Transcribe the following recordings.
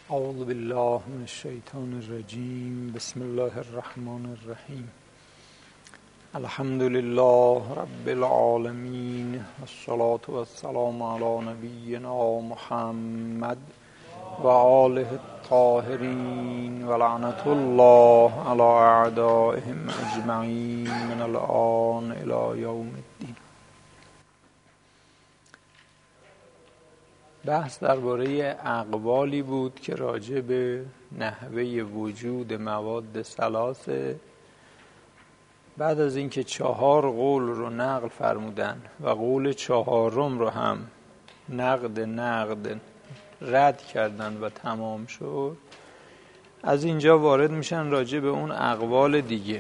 اعوذ بالله من الشیطان الرجیم. بسم الله الرحمن الرحیم. الحمد لله رب العالمین، الصلاة والسلام علی نبینا محمد و آله الطاهرین و لعنت الله علی اعدائهم اجمعین من الآن الی یوم الدین. بحث درباره اقوالی بود که راجع به نحوه وجود مواد ثلاثه. بعد از اینکه 4 قول رو نقل فرمودن و قول 4م رو هم نقد رد کردن و تمام شد، از اینجا وارد میشن راجع به اون اقوال دیگه.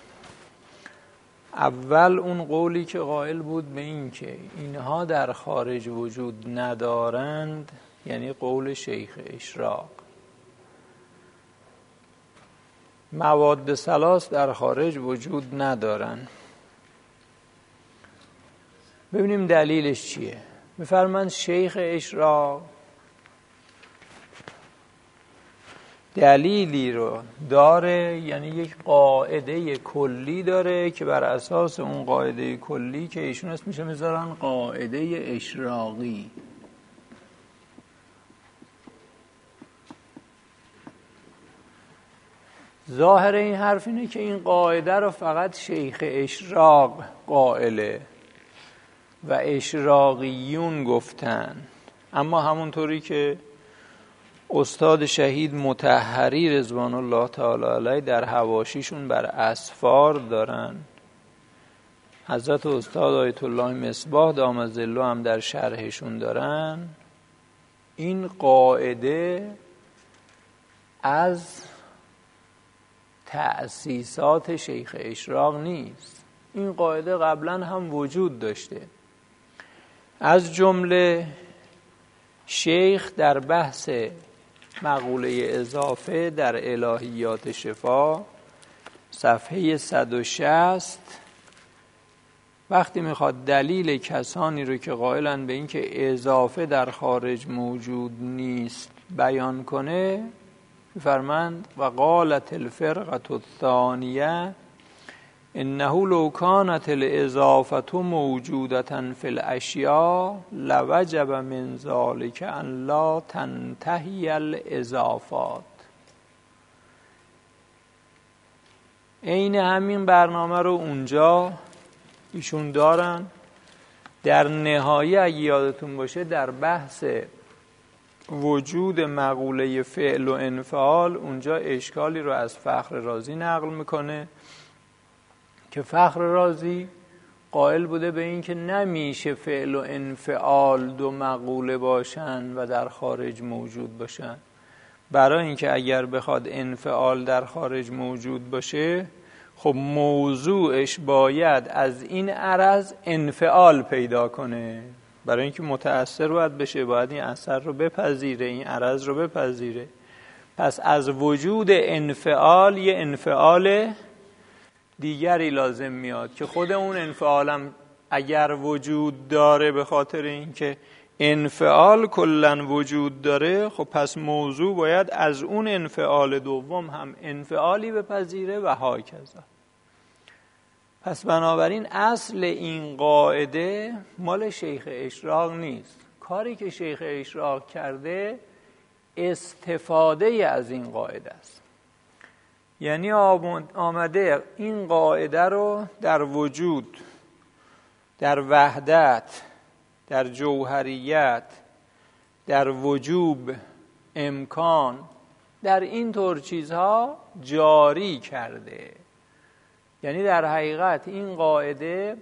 اول اون قولی که قائل بود به این که اینها در خارج وجود ندارند، یعنی قول شیخ اشراق. مواد ثلاث در خارج وجود ندارند. ببینیم دلیلش چیه. میفرمایند شیخ اشراق دلیلی رو داره، یعنی یک قاعده کلی داره که بر اساس اون قاعده کلی که ایشون است میشه میذارن قاعده اشراقی. ظاهر این حرف اینه که این قاعده رو فقط شیخ اشراق قائله و اشراقیون گفتن، اما همونطوری که استاد شهید مطهری رضوان الله تعالی علیه در حواشیشون بر اسفار دارن، حضرت استاد آیت الله مصباح دام ظله هم در شرحشون دارن، این قاعده از تأسیسات شیخ اشراق نیست. این قاعده قبلا هم وجود داشته. از جمله شیخ در بحث مقوله اضافه در الهیات شفا صفحه 160 وقتی میخواد دلیل کسانی رو که قائلن به این که اضافه در خارج موجود نیست بیان کنه، میفرمند و قالت الفرقة الثانیه انه لو كانت الاضافه موجوده في الاشیاء لوجب من ذلك ان لا تنتهی الاضافات. عین همین برنامه رو اونجا ایشون دارن. در نهایه اگه یادتون باشه در بحث وجود مقوله فعل و انفعال اونجا اشکالی رو از فخر رازی نقل میکنه که فخر رازی قائل بوده به این که نمیشه فعل و انفعال دو مقوله باشن و در خارج موجود باشن. برای اینکه اگر بخواد انفعال در خارج موجود باشه، خب موضوعش باید از این عرض انفعال پیدا کنه. برای اینکه متأثر باید بشه، باید این اثر رو بپذیره، این عرض رو بپذیره. پس از وجود انفعال یه انفعال دیگری لازم میاد که خود اون انفعالم اگر وجود داره، به خاطر اینکه انفعال کلن وجود داره، خب پس موضوع باید از اون انفعال دوم هم انفعالی بپذیره و هاکذا. پس بنابراین اصل این قاعده مال شیخ اشراق نیست. کاری که شیخ اشراق کرده استفاده از این قاعده است. یعنی آمده این قاعده رو در وجود، در وحدت، در جوهریت، در وجوب، امکان، در این طور چیزها جاری کرده. یعنی در حقیقت این قاعده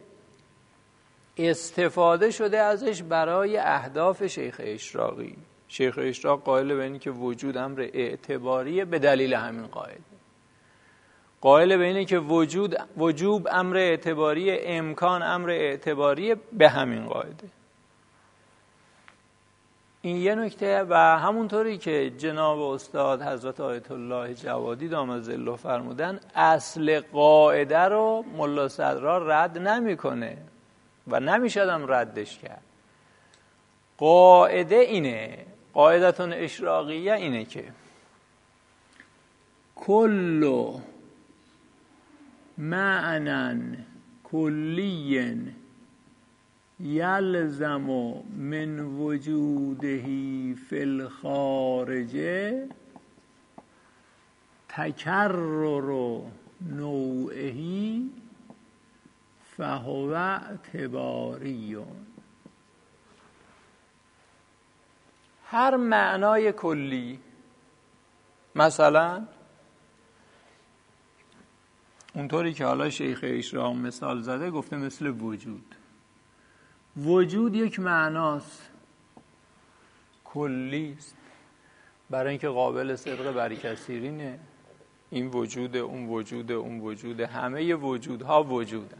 استفاده شده ازش برای اهداف شیخ اشراقی. شیخ اشراق قائل به اینه که وجود امر اعتباریه به دلیل همین قاعده. قائل به اینه که وجوب امر اعتباریه، امکان امر اعتباریه به همین قاعده. این یه نکته. و همونطوری که جناب استاد حضرت آیت الله جوادی دام ظله فرمودن، اصل قاعده رو ملا صدرا رد نمیکنه و نمیشدم ردش کرد. قاعده اینه، قاعدتون اشراقیه اینه که کل معنی کلی یلزم من وجوده فی الخارج تکرر نوعه فهو اعتباری. هر معنای کلی، مثلا اونطوری که حالا شیخ اشراق مثال زده، گفته مثل وجود. وجود یک معناست، کلی است، برای اینکه قابل صدق بری کثیرینه. این وجود، اون وجود، اون وجود، همه وجودها وجودن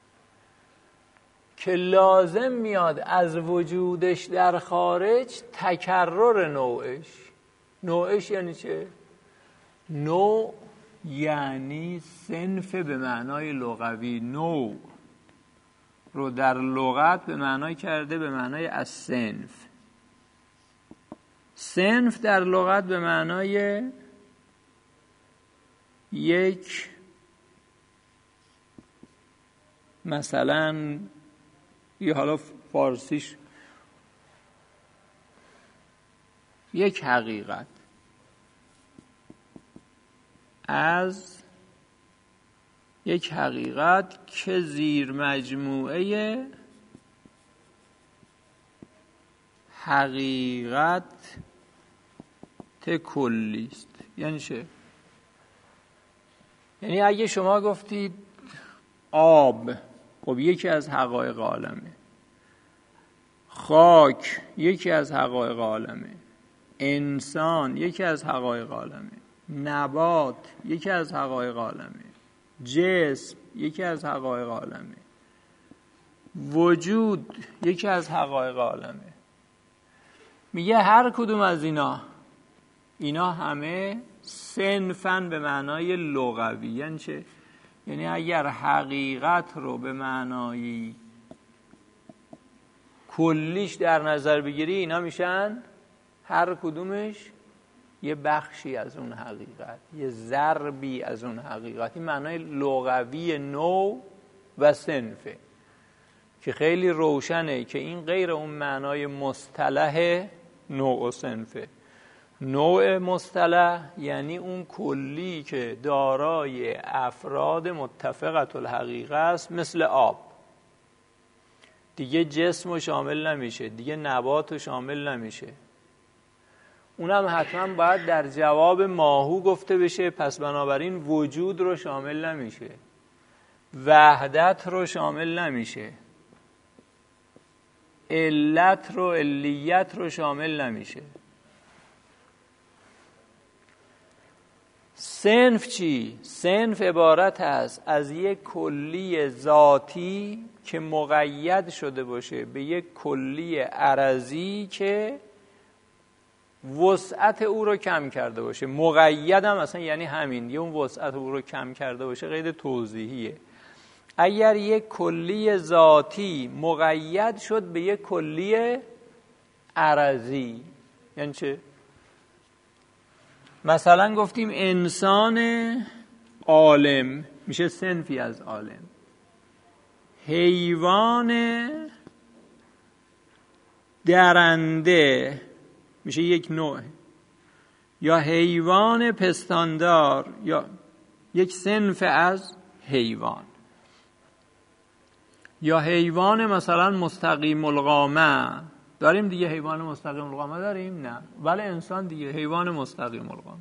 که لازم میاد از وجودش در خارج تکرر نوعش. نوعش یعنی چه؟ نوع یعنی صنف به معنای لغوی. نوع رو در لغت به معنای کرده به معنای از صنف. صنف در لغت به معنای یک، مثلا یه حالا فارسیش یک حقیقت از یک حقیقت که زیر مجموعه حقیقت کلی است. یعنی چه؟ یعنی اگه شما گفتید آب، خب یکی از حقایق عالمه. خاک یکی از حقایق عالمه. انسان یکی از حقایق عالمه. نبات یکی از حقایق عالمه. جسم یکی از حقایق عالمه. وجود یکی از حقایق عالمه. میگه هر کدوم از اینا همه صنفن به معنای لغوی. یعنی چه؟ یعنی اگر حقیقت رو به معنای کلیش در نظر بگیری، اینا میشن هر کدومش یه بخشی از اون حقیقت، یه ضربی از اون حقیقت. این معنای لغوی نوع و صنفه که خیلی روشنه که این غیر اون معنای مصطلح نوع و صنفه. نوع مصطلح یعنی اون کلی که دارای افراد متفقت الحقیقه است، مثل آب. دیگه جسم رو شامل نمیشه، دیگه نبات رو شامل نمیشه. اونم حتما باید در جواب ماهو گفته بشه، پس بنابراین وجود رو شامل نمیشه، وحدت رو شامل نمیشه، علت رو، علیت رو شامل نمیشه. صنف چی؟ صنف عبارت است از یک کلی ذاتی که مقید شده باشه به یک کلی عرضی که وسعت او رو کم کرده باشه. مقید هم اصلا یعنی همین، یه اون وسعت او رو کم کرده باشه قید توضیحیه. اگر یک کلی ذاتی مقید شد به یک کلی عرضی، یعنی چه؟ مثلا گفتیم انسان عالم میشه صنفی از عالم. حیوان درنده میشه یک نوع، یا حیوان پستاندار یا یک صنف از حیوان، یا حیوان مثلا مستقیم القامه. داریم دیگه حیوان مستقیم القامه داریم؟ نه. ولی انسان دیگه حیوان مستقیم القامه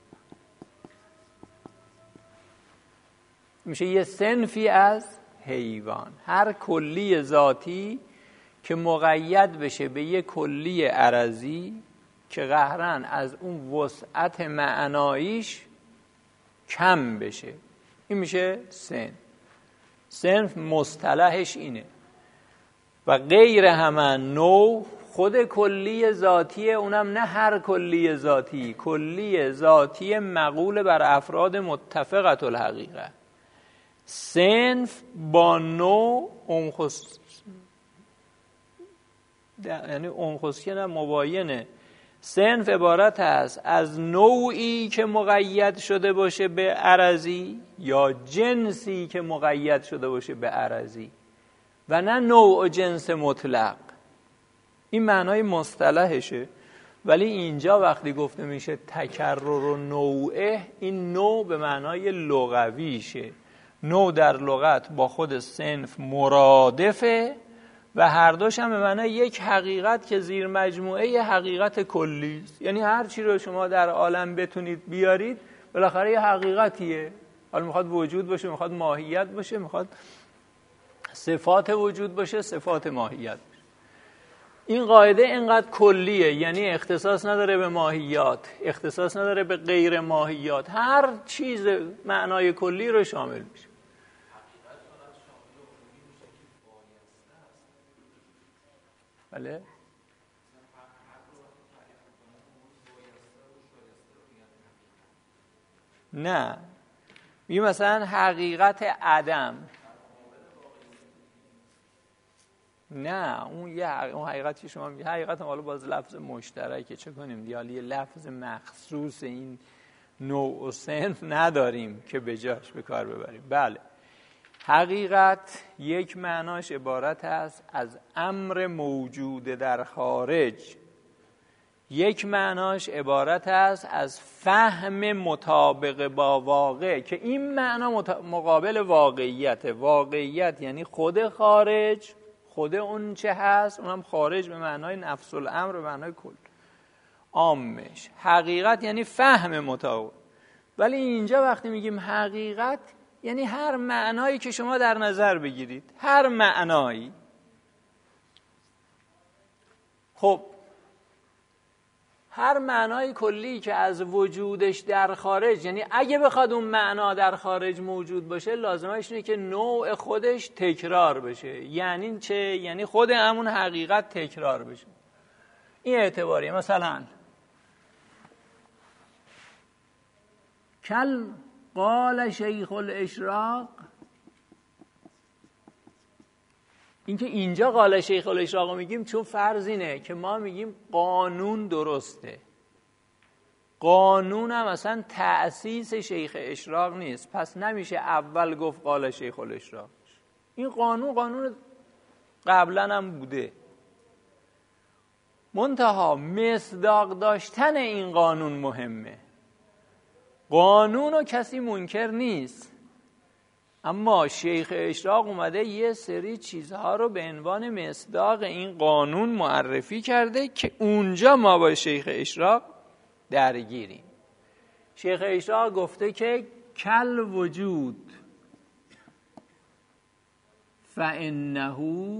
میشه یه صنفی از حیوان. هر کلی ذاتی که مقید بشه به یه کلی عرضی که قهرن از اون وسعت معناییش کم بشه، این میشه صنف. صنف مصطلحش اینه. و غیر همه نوع خود کلی ذاتیه، اونم نه هر کلی ذاتی، کلی ذاتی مقول بر افراد متفقت الحقیقه. صنف با نوع یعنی اونخوصی نه مباینه. صنف عبارت است از نوعی که مقید شده باشه به عرضی یا جنسی که مقید شده باشه به عرضی و نه نوع و جنس مطلق. این معنای مصطلحشه. ولی اینجا وقتی گفته میشه تکرر و نوعه، این نوع به معنای لغویشه. نوع در لغت با خود صنف مرادفه و هر دوش هم به معنای یک حقیقت که زیر مجموعه ی حقیقت کلی است. یعنی هر چی رو شما در عالم بتونید بیارید بالاخره یه حقیقتیه. حالا میخواد وجود باشه، میخواد ماهیت باشه، میخواد صفات وجود باشه، صفات ماهیت باشه. این قاعده اینقدر کلیه، یعنی اختصاص نداره به ماهیات، اختصاص نداره به غیر ماهیات، هر چیز معنای کلی رو شامل میشه. بله؟ نه، این مثلا حقیقت عدم. نه، اون حقیقتی شما میگه حقیقت حالا باز لفظ مشترکه، چه کنیم دیگه، یه لفظ مخصوص این نوع و صنف نداریم که به جاش به کار ببریم. بله، حقیقت یک معناش عبارت است از امر موجود در خارج، یک معناش عبارت است از فهم مطابق با واقع، که این معنا مقابل واقعیت. واقعیت یعنی خود خارج، خود اون چه هست، اونم خارج به معنای نفس الامر، به معنای کل عامش. حقیقت یعنی فهم مطابق. ولی اینجا وقتی میگیم حقیقت یعنی هر معنایی که شما در نظر بگیرید، هر معنایی. خب هر معنای کلی که از وجودش در خارج، یعنی اگه بخواد اون معنا در خارج موجود باشه، لازمش اینه که نوع خودش تکرار بشه. یعنی چه؟ یعنی خود همون حقیقت تکرار بشه. این اعتباریه. مثلا کل قال شیخ الاشراق، اینکه اینجا قال شیخ الاشراق رو میگیم چون فرض اینه که ما میگیم قانون درسته. قانون هم اصلا تأسیس شیخ اشراق نیست، پس نمیشه اول گفت قال شیخ الاشراق. این قانون قبلا هم بوده، منتها مصداق داشتن این قانون مهمه. قانون رو کسی منکر نیست، اما شیخ اشراق اومده یه سری چیزها رو به عنوان مصداق این قانون معرفی کرده که اونجا ما با شیخ اشراق درگیریم. شیخ اشراق گفته که کل وجود فانه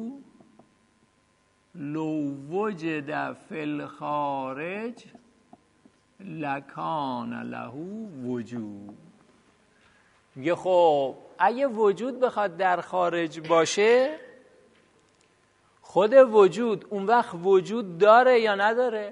لو وجد فی الخارج لکان له وجود. میگه خب اگه وجود بخواد در خارج باشه، خود وجود اون وقت وجود داره یا نداره؟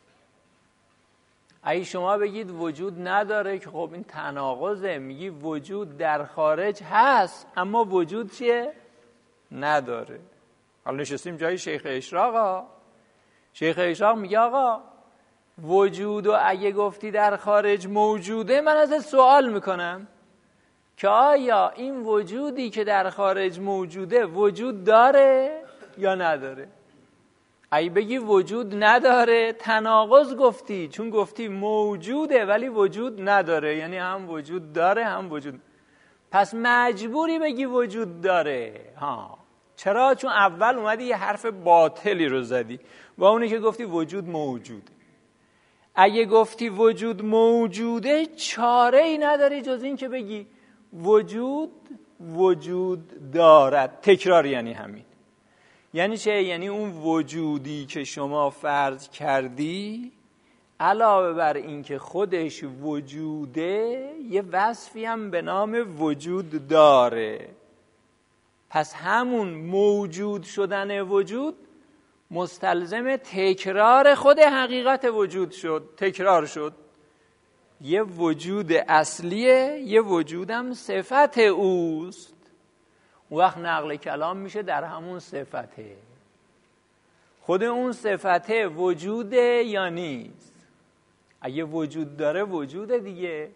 اگه شما بگید وجود نداره که خب این تناقضه. میگی وجود در خارج هست اما وجود چیه؟ نداره. حالا نشستیم جای شیخ اشراق. شیخ اشراق میگه آقا وجود و اگه گفتی در خارج موجوده، من ازت سوال میکنم که آیا این وجودی که در خارج موجوده وجود داره یا نداره؟ اگه بگی وجود نداره، تناقض گفتی، چون گفتی موجوده ولی وجود نداره، یعنی هم وجود داره هم وجود. پس مجبوری بگی وجود داره. چرا؟ چون اول اومدی یه حرف باطلی رو زدی با اونی که گفتی وجود موجوده. اگه گفتی وجود موجوده، چاره ای نداری جز این که بگی وجود دارد. تکرار یعنی همین. یعنی چه؟ یعنی اون وجودی که شما فرض کردی علاوه بر این که خودش وجوده، یه وصفی هم به نام وجود داره. پس همون موجود شدن وجود مستلزم تکرار خود حقیقت وجود شد. تکرار شد. یه وجود اصلیه، یه وجودم صفت اوست. اون وقت نقل کلام میشه در همون صفته. خود اون صفته وجوده یا نیست؟ اگه وجود داره وجوده دیگه.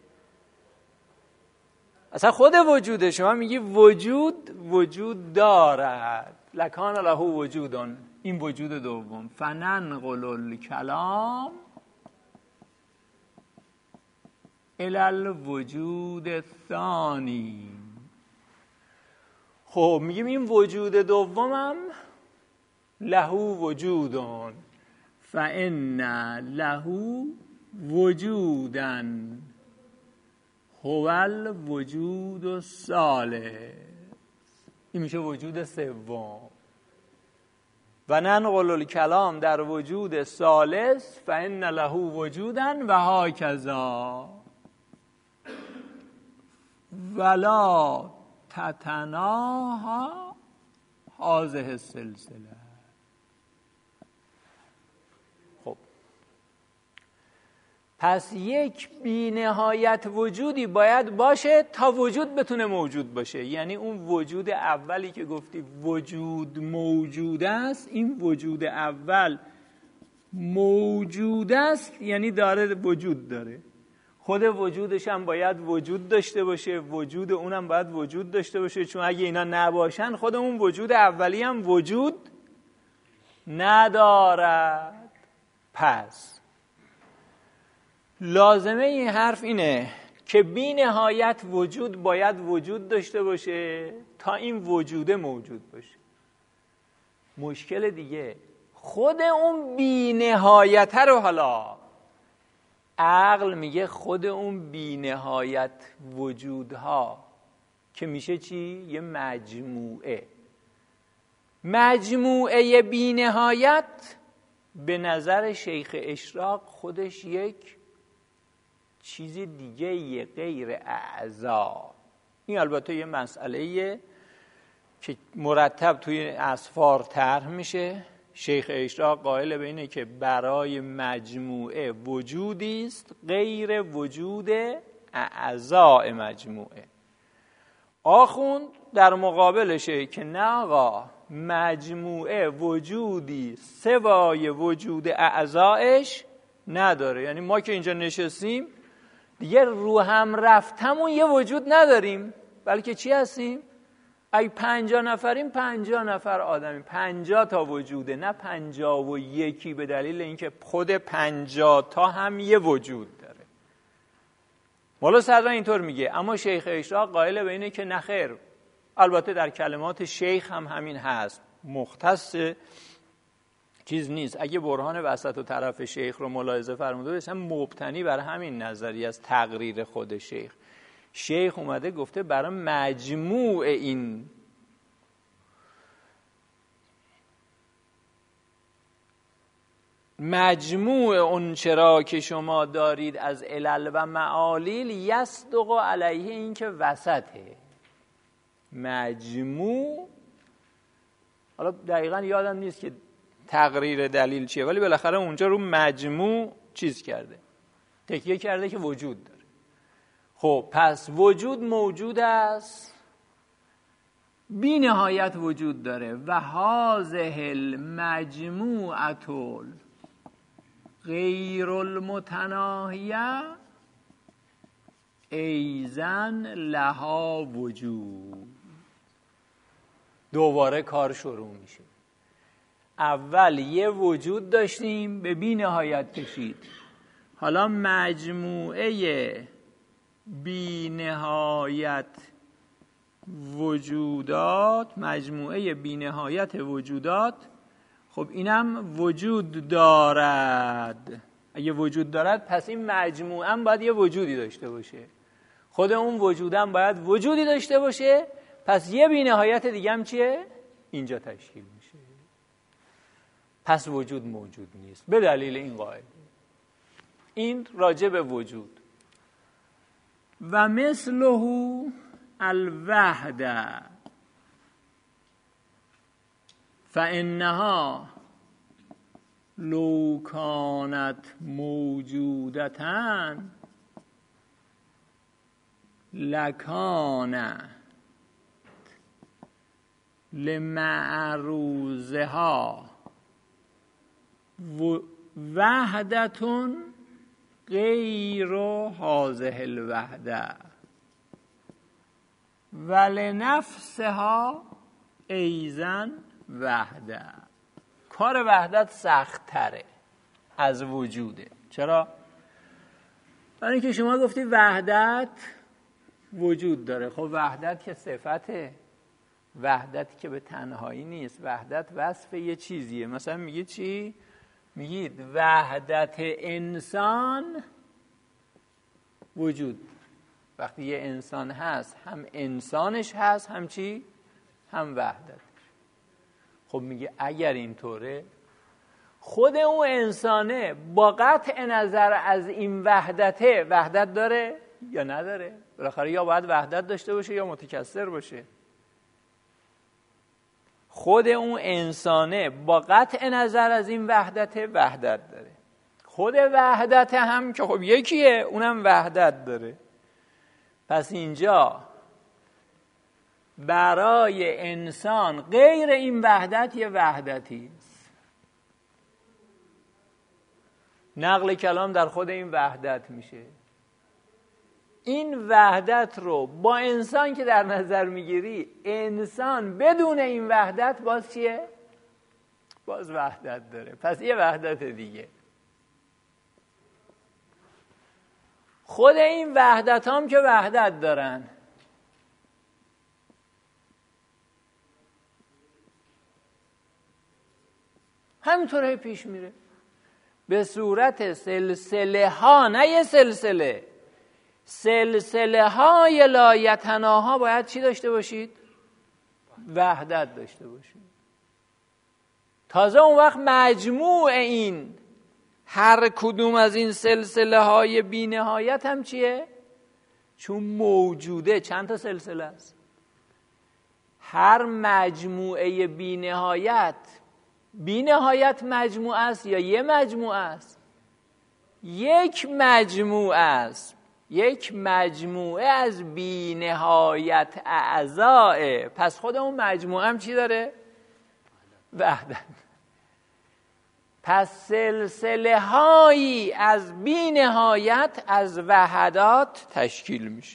اصلا خود وجوده. شما میگی وجود دارد، لکان له وجودن، این وجود دوم. فننقل الکلام الی الوجود الثانی. خب میگیم این وجود دومم له وجودن، فان له وجودا هو الوجود الثالث. این میشه وجود سوم. و ننقل الکلام در وجود ثالث فان له وجودا و هاکذا ولا تتناهی هذه السلسله. خب پس یک بی نهایت وجودی باید باشه تا وجود بتونه موجود باشه. یعنی اون وجود اولی که گفتی وجود موجود است، این وجود اول موجود است یعنی داره وجود داره. خود وجودش هم باید وجود داشته باشه، وجود اونم باید وجود داشته باشه، چون اگه اینا نباشن خود اون وجود اولی هم وجود ندارد. پس لازمه این حرف اینه که بی نهایت وجود باید وجود داشته باشه تا این وجوده موجود باشه. مشکل دیگه خود اون بی نهایت رو، حالا عقل میگه خود اون بی نهایت وجودها که میشه چی؟ یه مجموعه بی نهایت به نظر شیخ اشراق خودش یک چیز دیگه یه غیر اعضا. این البته یه مسئله‌ایه که مرتب توی اسفار طرح میشه. شیخ اشراق قائل به اینه که برای مجموعه وجودی است غیر وجود اعضاء مجموعه. آخوند در مقابلشه که نه آقا، مجموعه وجودی سوای وجود اعضایش نداره. یعنی ما که اینجا نشستیم دیگه رو هم رفتمون یه وجود نداریم، بلکه چی هستیم؟ اگه 50 نفریم 50 نفر آدمیم، 50 تا وجوده، نه 51 به دلیل اینکه خود 50 تا هم یه وجود داره. مولا صدرا اینطور میگه، اما شیخ اشراق قائل به اینه که نخیر. البته در کلمات شیخ هم همین هست، مختص چیز نیست. اگه برهان وسط و طرف شیخ رو ملاحظه فرموده باشم، مبتنی بر همین نظریه از تقریر خود شیخ. شیخ اومده گفته برای مجموع این مجموع اون چرا که شما دارید از علل و معالیل یصدق علیه، این که وسطه مجموع. حالا دقیقا یادم نیست که تقریر دلیل چیه، ولی بالاخره اونجا رو مجموع چیز کرده، تکیه کرده که وجود داره. خب پس وجود موجود است، بی نهایت وجود داره. و هذه المجموعه غیر المتناهیه ایزن لها وجود. دوباره کار شروع میشه. اول یه وجود داشتیم به بی نهایت کشید، حالا مجموعه بی نهایت وجودات، مجموعه بی نهایت وجودات. خب اینم وجود دارد. اگه وجود دارد پس این مجموعه هم باید یه وجودی داشته باشه، خود اون وجودم باید وجودی داشته باشه. پس یه بی نهایت دیگه هم چیه؟ اینجا تشکیل میشه. پس وجود موجود نیست به دلیل این قاعده. این راجع به وجود. و مثله الوحده فانها لو کانت موجودة لکان لمعروضها وحدتون غیر هذه الوحده ولنفسها ایضا وحده. کار وحدت سخت تره از وجوده. چرا؟ برای اینکه شما گفتی وحدت وجود داره. خب وحدت که صفته، وحدت که به تنهایی نیست، وحدت وصف یه چیزیه. مثلا میگید چی؟ میگید وحدت انسان وجود. وقتی یه انسان هست هم انسانش هست هم چی؟ هم وحدت. خب میگه اگر اینطوره خود اون انسانه با قطع نظر از این وحدته وحدت داره یا نداره؟ بالاخره یا باید وحدت داشته باشه یا متکثر باشه. خود اون انسانه با قطع نظر از این وحدته وحدت داره. خود وحدت هم که خب یکیه اونم وحدت داره. پس اینجا برای انسان غیر این وحدت یه وحدتی است. نقل کلام در خود این وحدت میشه. این وحدت رو با انسان که در نظر میگیری، انسان بدون این وحدت باز چیه؟ باز وحدت داره. پس یه وحدت دیگه. خود این وحدت هم که وحدت دارن، همینطوره پیش میره به صورت سلسله ها، نه یه سلسله، سلسله های لایتناها. باید چی داشته باشید؟ وحدت داشته باشید. تازه اون وقت مجموع این هر کدوم از این سلسله های بی نهایت هم چیه؟ چون موجوده. چند تا سلسله است؟ هر مجموعه بی نهایت مجموعه است یا یه مجموعه است؟ یک مجموعه است. یک مجموعه از بی نهایت اعضاء. پس خود اون مجموعه هم چی داره؟ وحدت. پس سلسله هایی از بی نهایت از وحدات تشکیل میشه.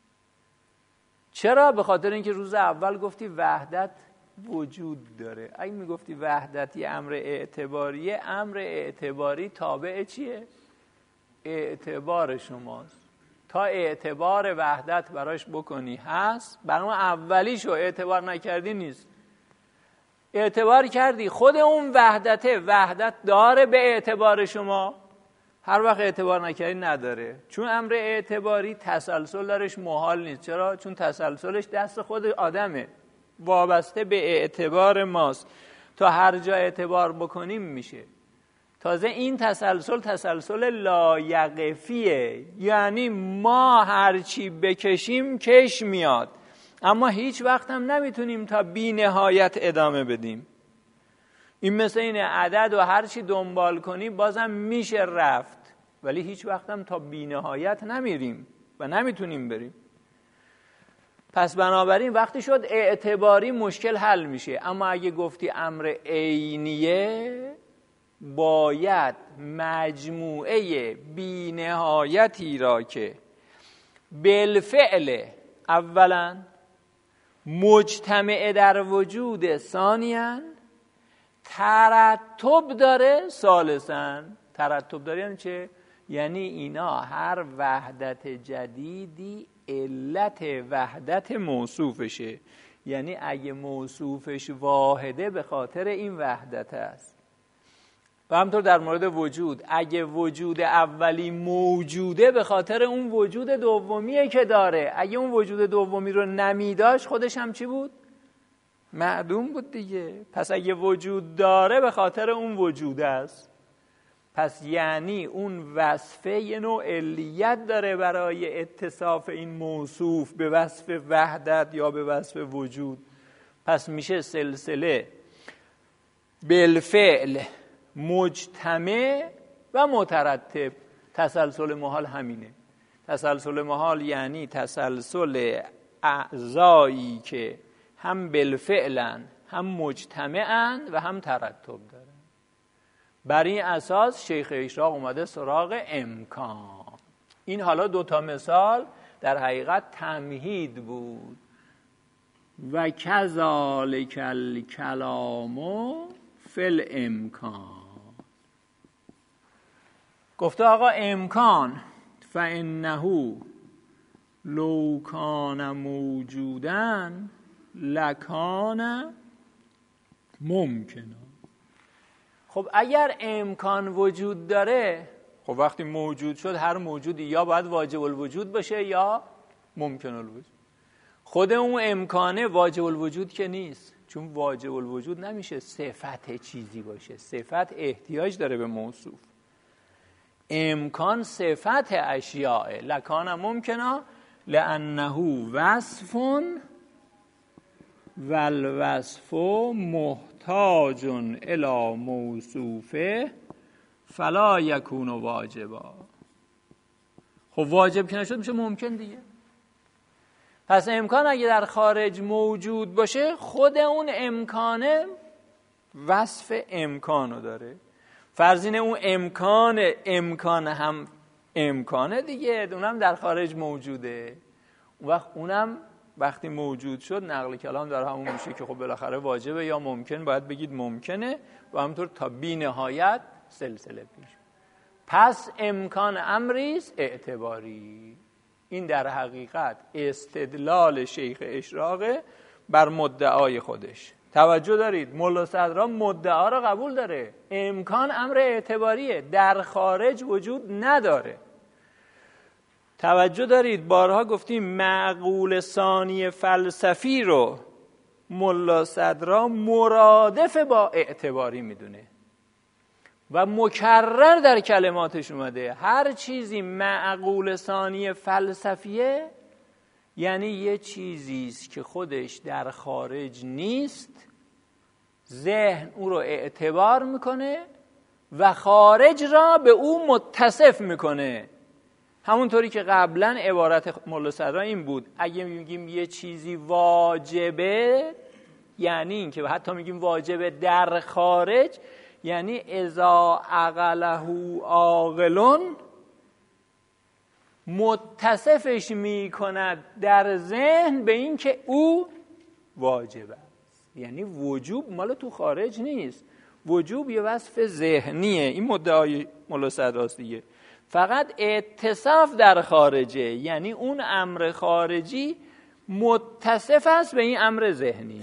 چرا؟ به خاطر اینکه روز اول گفتی وحدت وجود داره. اگه میگفتی وحدت یه امر اعتباریه، امر اعتباری تابع چیه؟ اعتبار شماست. تا اعتبار وحدت براش بکنی هست، برای اولیشو اعتبار نکردی نیست. اعتبار کردی خود اون وحدت داره به اعتبار شما. هر وقت اعتبار نکردی نداره. چون امر اعتباری تسلسل درش محال نیست. چرا؟ چون تسلسلش دست خود آدمه، وابسته به اعتبار ماست. تا هر جا اعتبار بکنیم میشه. تازه این تسلسل لایقفیه، یعنی ما هرچی بکشیم کش میاد، اما هیچ وقت هم نمیتونیم تا بی نهایت ادامه بدیم. این مثل اینه عدد و هرچی دنبال کنی بازم میشه رفت، ولی هیچ وقت هم تا بی نهایت نمیریم و نمیتونیم بریم. پس بنابراین وقتی شد اعتباری مشکل حل میشه. اما اگه گفتی امر عینیه، باید مجموعه بی نهایتی را که بالفعل اولا مجتمع در وجود، ثانیاً ترتب داره، ثالثاً ترتب داره. یعنی چه؟ یعنی اینا هر وحدت جدیدی علت وحدت موصوفشه. یعنی اگه موصوفش واحده به خاطر این وحدت است. و همطور در مورد وجود، اگه وجود اولی موجوده به خاطر اون وجود دومیه که داره. اگه اون وجود دومی رو نمیداشت خودش هم چی بود؟ معدوم بود دیگه. پس اگه وجود داره به خاطر اون وجود است. پس یعنی اون وصفه یه نوع علیت داره برای اتصاف این موصوف به وصف وحدت یا به وصف وجود. پس میشه سلسله بالفعل مجتمع و مترتب. تسلسل محال همینه. تسلسل محال یعنی تسلسل اعضایی که هم بالفعلن، هم مجتمعن و هم ترتب دارن. بر این اساس شیخ اشراق اومده سراغ امکان. این حالا 2 مثال در حقیقت تمهید بود. و کذالک الکلام فی الامکان. گفته آقا امکان فانه لو کان موجودا لکان ممکنا. خب اگر امکان وجود داره، خب وقتی موجود شد هر موجودی یا باید واجب الوجود باشه یا ممکن الوجود. خود اون امکانه واجب الوجود که نیست، چون واجب الوجود نمیشه صفت چیزی باشه، صفت احتیاج داره به موصوف. امکان صفت اشیاء. لکان ممکنا لانه وصف والوصف محتاج الی موصوفه فلا یکون واجبا. خب واجب که نشد میشه ممکن دیگه. پس امکان اگه در خارج موجود باشه، خود اون امکانه وصف امکانو داره. فرض اینه اون امکان هم امکانه دیگه، اونم در خارج موجوده. اون وقت اونم وقتی موجود شد نقل کلام در همون میشه که خب بالاخره واجبه یا ممکن، باید بگید ممکنه و همونطور تا بی نهایت سلسله پیش. پس امکان امریست اعتباری. این در حقیقت استدلال شیخ اشراق بر مدعای خودش. توجه دارید ملا صدرا مدعا را قبول داره، امکان امر اعتباریه، در خارج وجود نداره. توجه دارید بارها گفتیم معقول ثانی فلسفی رو ملا صدرا مرادف با اعتباری میدونه و مکرر در کلماتش اومده. هر چیزی معقول ثانی فلسفیه یعنی یه چیزیست که خودش در خارج نیست، ذهن او رو اعتبار میکنه و خارج را به او متصف میکنه. همونطوری که قبلا عبارت ملا صدرا این بود، اگه میگیم یه چیزی واجبه یعنی این که حتی میگیم واجبه در خارج، یعنی اذا عقله عاقلون متصفش میکند در ذهن به این که او واجب است. یعنی وجوب مال تو خارج نیست، وجوب یه وصف ذهنیه. این مدعای ملا صدراست دیگه. فقط اتصاف در خارجه، یعنی اون امر خارجی متصف است به این امر ذهنی.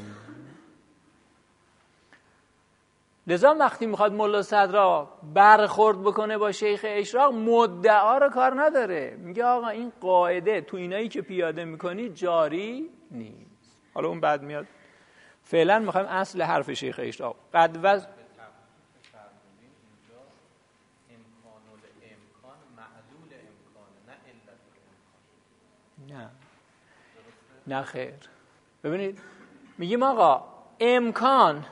لذا وقتی میخواد ملا صدرا برخورد بکنه با شیخ اشراق، مدعا رو کار نداره، میگه آقا این قاعده تو اینایی که پیاده میکنی جاری نیست. حالا اون بعد میاد. فعلا میخوایم اصل حرف شیخ اشراق. قد نه خیر. ببینید میگیم آقا امکان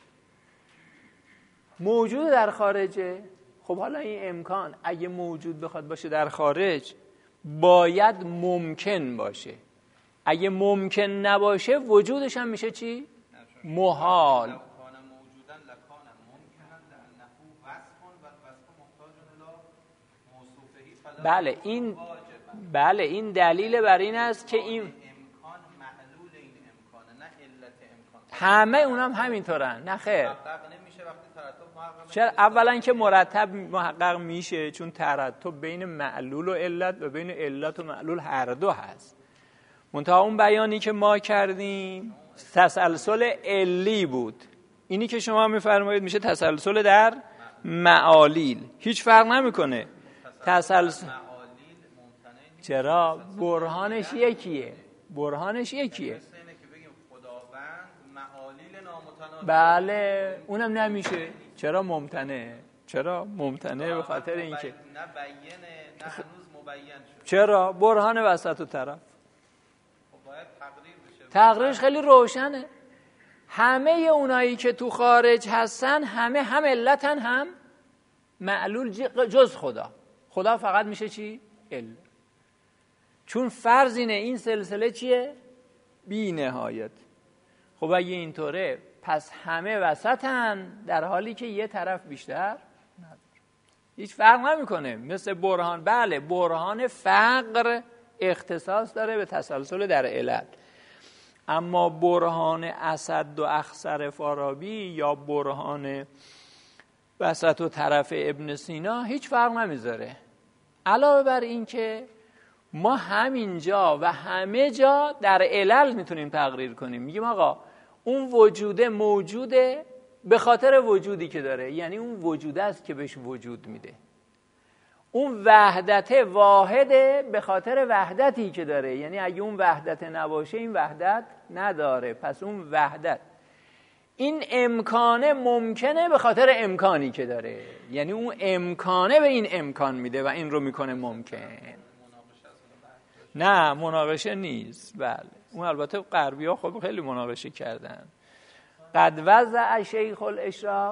موجود در خارجه. خب حالا این امکان اگه موجود بخواد باشه در خارج باید ممکن باشه. اگه ممکن نباشه وجودش هم میشه چی؟ محال. بله این دلیل بر این است که این همه اونم همینطورن. نه خیر. چرا؟ اولا که مرتب محقق میشه، چون ترتب بین معلول و علت و بین علت و معلول هر دو هست. منتها اون بیانی که ما کردیم تسلسل علی بود، اینی که شما میفرمایید میشه تسلسل در معالیل. هیچ فرق نمیکنه تسلسل. چرا؟ برهانش یکیه. بله اونم نمیشه. چرا ممتنه؟ به خاطر اینکه نه بیینه نه هنوز مبین شد. چرا؟ برهان وسط و طرف. خب باید تقریر بشه. تقریرش خیلی روشنه. همه اونایی که تو خارج هستن همه هم علتن هم معلول جز خدا فقط میشه چی؟ علت. چون فرض اینه این سلسله چیه؟ بی نهایت. خب اگه اینطوره پس همه وسطن، در حالی که یه طرف بیشتر هیچ فرق نمیکنه. مثل برهان، بله برهان فقر اختصاص داره به تسلسل در علل، اما برهان اسد و اخصر فارابی یا برهان وسط و طرف ابن سینا هیچ فرق نمیذاره. علاوه بر این که ما همینجا و همه جا در علل میتونیم تقریر کنیم. میگیم آقا اون وجوده موجوده به خاطر وجودی که داره، یعنی اون وجوده است که بهش وجود میده. اون وحدت واحده به خاطر وحدتی که داره، یعنی اگه اون وحدت نباشه این وحدت نداره، پس اون وحدت. این امکانه ممکنه به خاطر امکانی که داره، یعنی اون امکانه به این امکان میده و این رو میکنه ممکن. نه مناقشه نیست. بله اون البته غربی ها خب خیلی مناقشه کردن. قد وضع شیخ الاشراق،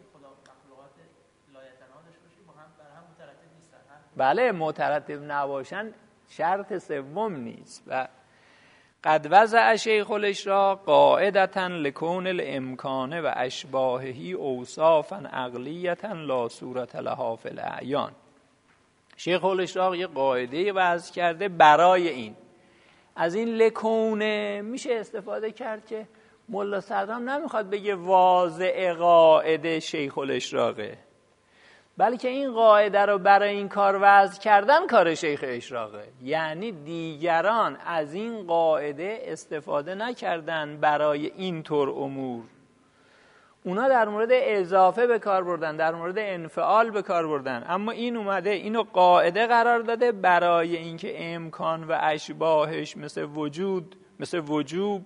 بله مترتب نباشن شرط سوم نیست. و قد وضع شیخ الاشراق قاعدتا لکون الامکانه و اشباههی اوصافا عقلیتا لا صورت لها فی الاعیان. شیخ الاشراق یه قاعده وضع کرده برای این. از این لکونه میشه استفاده کرد که ملا صدرام نمیخواد بگه واضع قاعده شیخ الاشراقه، بلکه این قاعده رو برای این کار وضع کردن کار شیخ اشراقه. یعنی دیگران از این قاعده استفاده نکردن برای این طور امور، اونا در مورد اضافه به کار بردن، در مورد انفعال به کار بردن، اما این اومده اینو قاعده قرار داده برای اینکه امکان و اشباهش مثل وجود، مثل وجوب،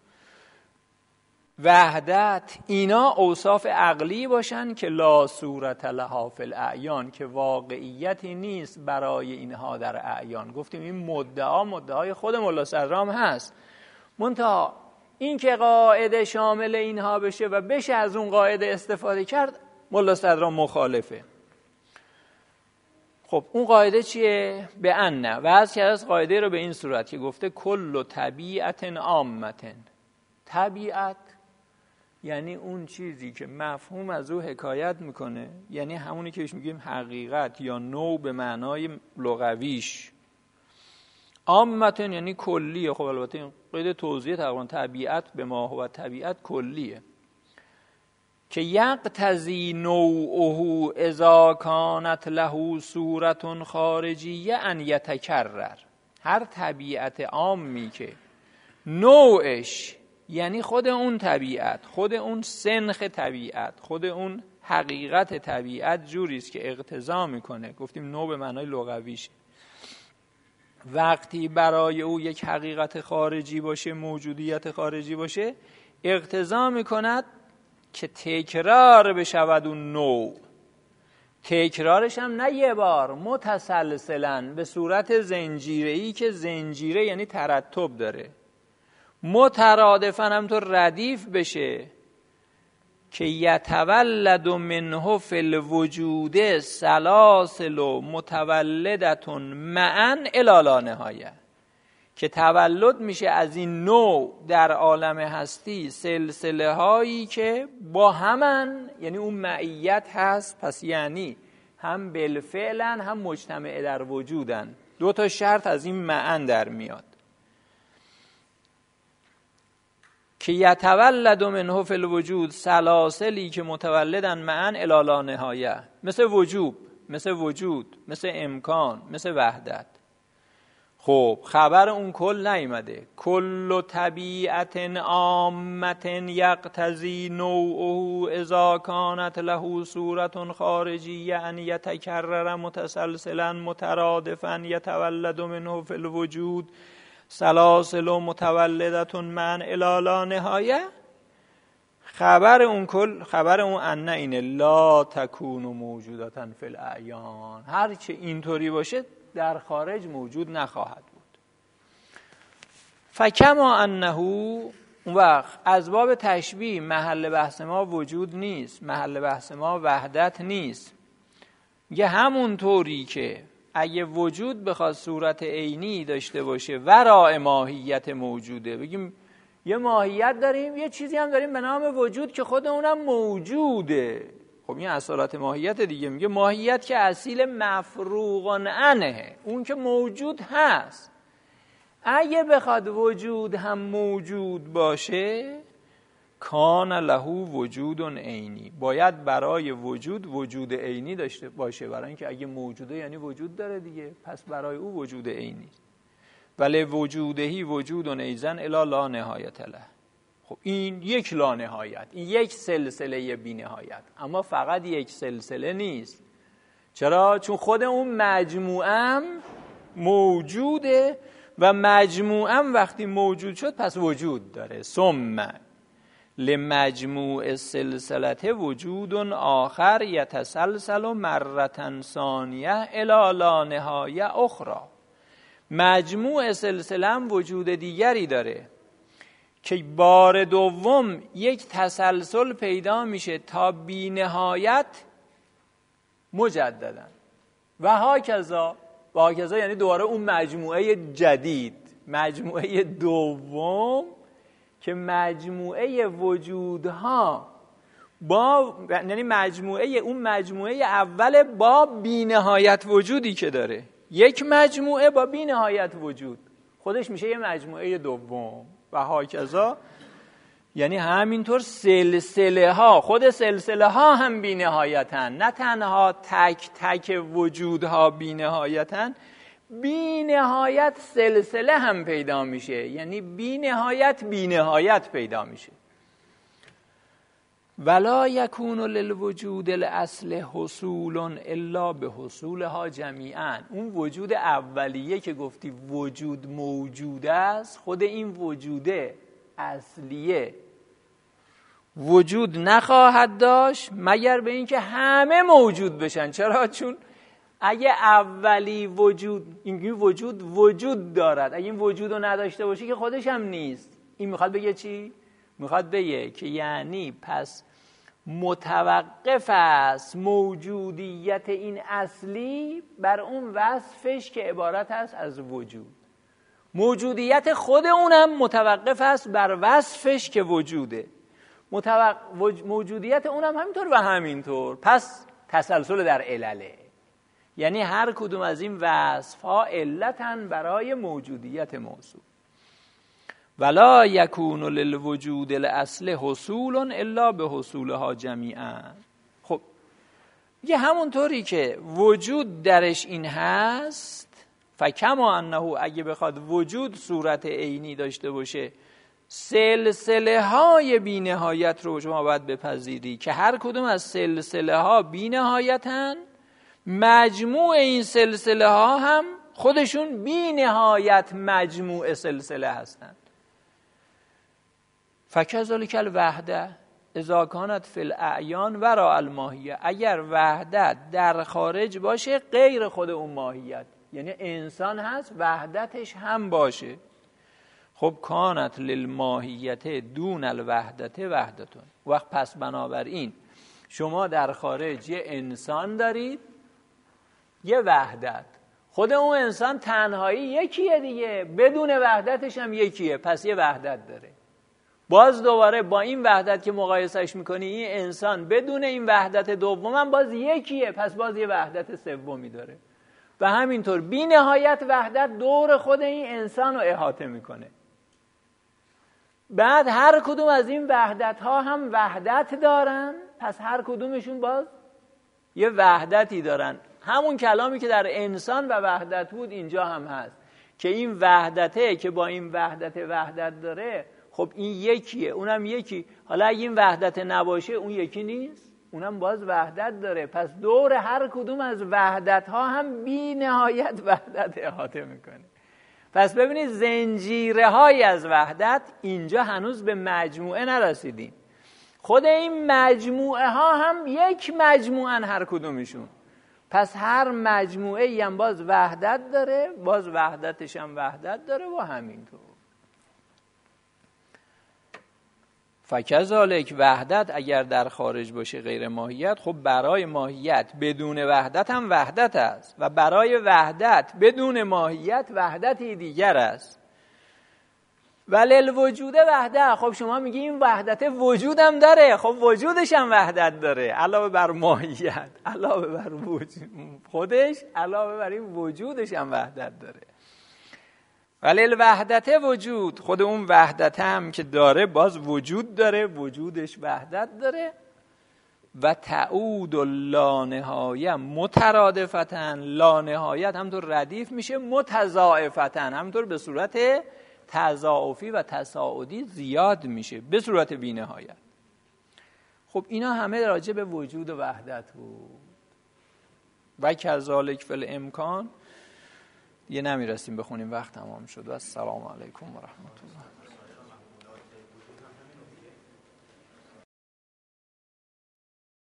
وحدت، اینا اوصاف عقلی باشن که لا صورت لها فی الاعیان، که واقعیتی نیست برای اینها در اعیان. گفتیم این مدعای خود ملا صدرام هست، منتها این که قاعده شامل اینها بشه و بشه از اون قاعده استفاده کرد، ملا صدرام مخالفه. خب اون قاعده چیه؟ به ان وضع کرده از قاعده رو به این صورت که گفته کل طبیعت عامه. طبیعت یعنی اون چیزی که مفهوم از او حکایت میکنه، یعنی همونی که میگیم حقیقت یا نوع به معنای لغویش. عامتن یعنی کلیه. خب البته این قید توضیح تقریبا طبیعت به ما هو طبیعت کلیه، که یقتضی نوعه اذا کانت له صورت خارجیه ان یتکرر. هر طبیعت عامی که نوعش، یعنی خود اون طبیعت، خود اون سنخ طبیعت، خود اون حقیقت طبیعت جوریست که اقتضا میکنه، گفتیم نوع به معنای لغویش، وقتی برای او یک حقیقت خارجی باشه، موجودیت خارجی باشه، اقتضا میکند که تکرار بشود اون نوع. تکرارش هم نه یه بار، متسلسلاً به صورت زنجیره‌ای که زنجیره یعنی ترتب داره، مترادفاً هم تو ردیف بشه که یتولد منه فی الوجود سلاسل متولدتون معا الی لا نهایه، که تولد میشه از این نوع در عالم هستی سلسله هایی که با همن، یعنی اون معیت هست، پس یعنی هم بالفعلن هم مجتمع در وجودن. دو تا شرط از این معا در میاد که یتولد منه فی الوجود سلاسلی که متولدن معا الی لا نهایه، مثل وجوب، مثل وجود، مثل امکان، مثل وحدت. خب خبر اون کل نیامده. کل طبیعت عامت یقتضی نوعه اذا کانت له صورت خارجیه ان یتکرر متسلسلا مترادفا یتولد منه فی الوجود سلاسل متولدتون من الی لا نهایه. خبر اون کل، خبر اون ان اینه لا تکون موجودتا فی الاعیان، هر چه اینطوری باشه در خارج موجود نخواهد بود. فکما انه، اون وقت از باب تشبیه محل بحث ما وجود نیست، محل بحث ما وحدت نیست. یه همون طوری که اگه وجود بخواد صورت عینی داشته باشه ورای ماهیت موجوده، بگیم یه ماهیت داریم، یه چیزی هم داریم به نام وجود که خود اونم موجوده. خب خب این اصالت ماهیت دیگه. میگه ماهیت که اصیل مفروغ عنه، اون که موجود هست. اگه بخواد وجود هم موجود باشه، کان له وجود عینی، باید برای وجود عینی داشته باشه. برای اینکه اگه موجوده یعنی وجود داره دیگه، پس برای او وجود عینی. ولی وجودهی وجود ایزن الی لا نهایت له. خب این یک لا نهایت، این یک سلسله بی نهایت، اما فقط یک سلسله نیست. چرا؟ چون خود اون مجموعم موجوده و مجموعم وقتی موجود شد پس وجود داره. ثم لمجموع سلسلته وجود آخر یتسلسل مرة ثانیه الی لا نهایه اخرى. مجموع سلسله هم وجود دیگری داره که بار دوم یک تسلسل پیدا میشه تا بی نهایت مجددا و هاکذا. و هاکذا یعنی دوباره اون مجموعه جدید، مجموعه دوم که مجموعه وجودها با، یعنی مجموعه اول با بی نهایت وجودی که داره، یک مجموعه با بی نهایت وجود خودش میشه یه مجموعه دوم. و هاکذا یعنی همینطور سلسله ها، خود سلسله ها هم بی نهایتن، نه تنها تک تک وجودها بی نهایتن، بی نهایت سلسله هم پیدا میشه، یعنی بی نهایت پیدا میشه. ولا یکون للوجود الاصل حصول الا به حصولها جمیعا. اون وجود اولیه که گفتی وجود موجود است، خود این وجود اصلیه وجود نخواهد داشت مگر به اینکه همه موجود بشن. چرا؟ چون اگه اولی این وجود دارد، اگه این وجود رو نداشته باشه که خودش هم نیست. این میخواد بگه چی؟ میخواد بگه که یعنی پس متوقف است موجودیت این اصلی بر اون وصفش که عبارت است از وجود. موجودیت خود اونم متوقف است بر وصفش که وجوده. موجودیت اونم همینطور و همینطور. پس تسلسل در علله، یعنی هر کدوم از این وصفها علتن برای موجودیت موصوف. ولا یکون للوجود الاصل حصول الا به حصولها جمیعا. خب یه همونطوری که وجود درش این هست، فکما انه اگه بخواد وجود صورت عینی داشته باشه، سلسله های بی نهایت رو شما باید بپذیری که هر کدوم از سلسله ها بی نهایتن، مجموع این سلسله ها هم خودشون بی نهایت مجموع سلسله هستن. فکذالک الوحده اذا کانت فی الاعیان وراء الماهیه. اگر وحدت در خارج باشه غیر خود اون ماهیت، یعنی انسان هست وحدتش هم باشه، خب کانت للماهیت دون الوحدت وحدتون. وقت پس بنابراین شما در خارج یه انسان دارید، یه وحدت، خود اون انسان تنهایی یکیه دیگه، بدون وحدتش هم یکیه، پس یه وحدت داره. باز دوباره با این وحدت که مقایسهش میکنی، این انسان بدون این وحدت دوم هم باز یکیه، پس باز یه وحدت سومی داره. و همینطور بی نهایت وحدت دور خود این انسان رو احاطه میکنه. بعد هر کدوم از این وحدت ها هم وحدت دارن، پس هر کدومشون باز یه وحدتی دارن. همون کلامی که در انسان و وحدت بود اینجا هم هست که این وحدته که با این وحدت داره، خب این یکیه، اونم یکی. حالا اگه این وحدت نباشه اون یکی نیست، اونم باز وحدت داره. پس دور هر کدوم از وحدت ها هم بی نهایت وحدت احاطه میکنه. پس ببینید زنجیره های از وحدت، اینجا هنوز به مجموعه نرسیدیم. خود این مجموعه ها هم یک مجموعه هر کدومشون، پس هر مجموعه هم باز وحدت داره، باز وحدتش هم وحدت داره و همینطور. فکذالک وحدت اگر در خارج باشه غیر ماهیت، خب برای ماهیت بدون وحدت هم وحدت است و برای وحدت بدون ماهیت وحدتی دیگر است. وللوجود وحده. خب شما میگی این وحدت وجودم داره، خب وجودش هم وحدت داره، علاوه بر ماهیت، علاوه بر خودش، علاوه بر این وجودش هم وحدت داره. وللوحدت وجود، خود اون وحدت هم که داره باز وجود داره، وجودش وحدت داره. و تعود لانهایه مترادفتن، لانهایت همطور ردیف میشه، متضاعفتن همطور به صورت تضاعفی و تصاعدی زیاد میشه به صورت بی‌نهایت. خب اینا همه راجع به وجود و وحدت بود. و کذالک فی الامکان. یه نمیرسیم بخونیم، وقت تمام شد. و السلام علیکم و رحمت الله.